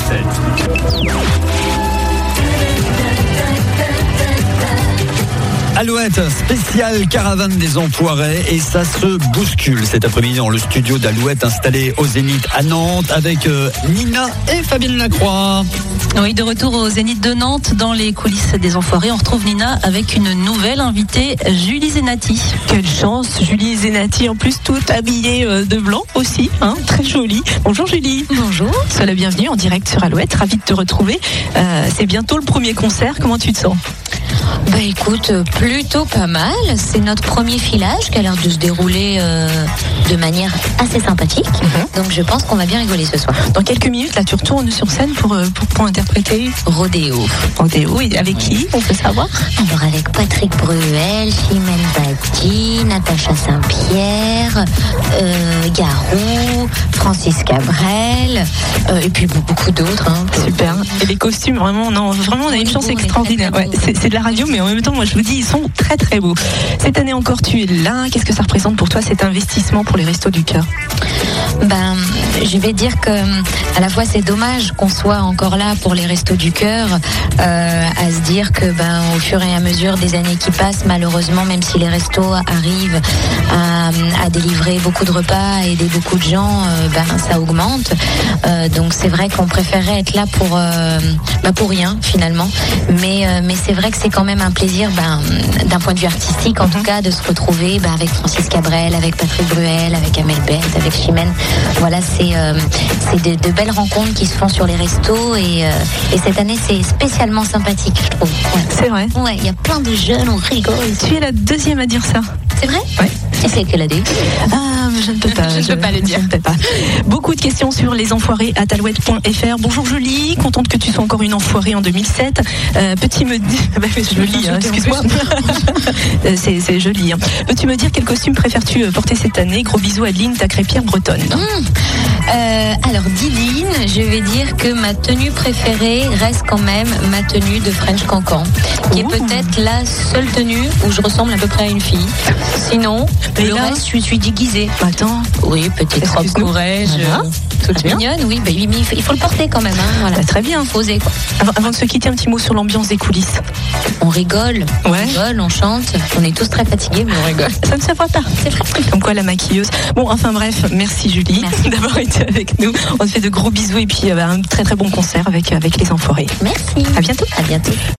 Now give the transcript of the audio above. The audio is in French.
Alouette, spécial caravane des enfoirés, et ça se bouscule cet après-midi dans le studio d'Alouette installé au Zénith à Nantes avec Nina et Fabienne Lacroix. Oui, de retour au Zénith de Nantes dans les coulisses des enfoirés. On retrouve Nina avec une nouvelle invitée, Julie Zenati. Quelle chance, Julie Zenati, en plus toute habillée de blanc aussi, hein, très jolie. Bonjour Julie. Bonjour. Sois la bienvenue en direct sur Alouette, ravie de te retrouver. C'est bientôt le premier concert, comment tu te sens ? Bah écoute, plutôt pas mal. C'est notre premier filage qui a l'air de se dérouler de manière assez sympathique. Donc je pense qu'on va bien rigoler ce soir. Dans quelques minutes, là tu retournes sur scène pour interpréter Rodéo. Rodéo, et avec qui on peut savoir ? Alors avec Patrick Bruel, Chimène Badi, Natacha Saint-Pierre, Garou, Francis Cabrel, et puis beaucoup d'autres. Hein. Super. Et les costumes, vraiment, on a une chance extraordinaire. Ouais, c'est de la radio, mais en même temps, moi je vous dis, ils sont très très beaux. Cette année encore, tu es là. Qu'est-ce que ça représente pour toi, cet investissement pour les Restos du Cœur ? Je vais dire que à la fois c'est dommage qu'on soit encore là pour les Restos du Cœur, à se dire que au fur et à mesure des années qui passent, malheureusement, même si les restos arrivent à délivrer beaucoup de repas, à aider beaucoup de gens, ça augmente. Donc c'est vrai qu'on préférerait être là pour rien finalement, mais c'est vrai que c'est quand même un plaisir, d'un point de vue artistique en tout cas, de se retrouver avec Francis Cabrel, avec Patrick Bruel, avec Amel Bent, avec Chimène. Voilà, c'est de belles rencontres qui se font sur les restos, et cette année c'est spécialement sympathique, je trouve. Ouais. C'est vrai. Ouais, il y a plein de jeunes, on rigole. Tu es la deuxième à dire ça. C'est vrai ? Ouais. Et c'est que la deux. Je ne peux pas. Je ne peux pas le dire. Je ne peux pas. Beaucoup de questions sur les enfoirés à alouette.fr. Bonjour Julie, contente que tu sois encore une enfoirée en 2007. Peux-tu me dire... c'est joli, excuse-moi. c'est joli. Hein. Peux-tu me dire quel costume préfères-tu porter cette année ? Gros bisous Adeline, ta crêpière bretonne. Alors Didine, je vais dire que ma tenue préférée reste quand même ma tenue de French Cancan, qui est peut-être la seule tenue où je ressemble à peu près à une fille. Sinon, le reste, je suis déguisée. Attends. Oui, petite robe courage, toute mignonne, oui, mais il faut le porter quand même. Hein, voilà. Très bien. Faut oser, quoi. Avant de se quitter, un petit mot sur l'ambiance des coulisses. On rigole, on chante, on est tous très fatigués, mais on rigole. Ça ne se voit pas. C'est vrai. Comme quoi la maquilleuse. Bon, enfin bref, merci Julie d'avoir été avec nous. On te fait de gros bisous et puis un très très bon concert avec les enfoirés. Merci. À bientôt. À bientôt.